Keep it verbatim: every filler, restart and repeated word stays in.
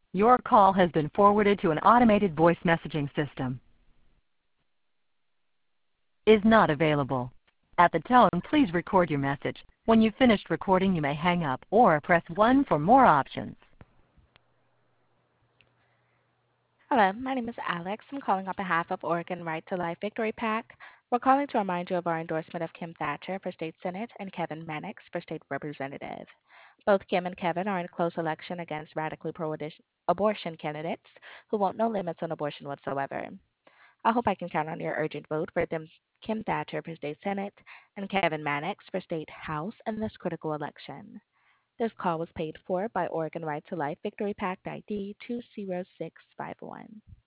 Your call has been forwarded to an automated voice messaging system. Is not available. At the tone, please record your message. When you've finished recording, you may hang up or press one for more options. Hello, my name is Alex. I'm calling on behalf of Oregon Right to Life Victory PAC. We're calling to remind you of our endorsement of Kim Thatcher for state senate and Kevin Mannix for state representative. Both Kim and Kevin are in close election against radically pro-abortion candidates who want no limits on abortion whatsoever. I hope I can count on your urgent vote for them, Kim Thatcher for state senate and Kevin Mannix for state house in this critical election. This call was paid for by Oregon Right to Life Victory PAC I D two zero six five one.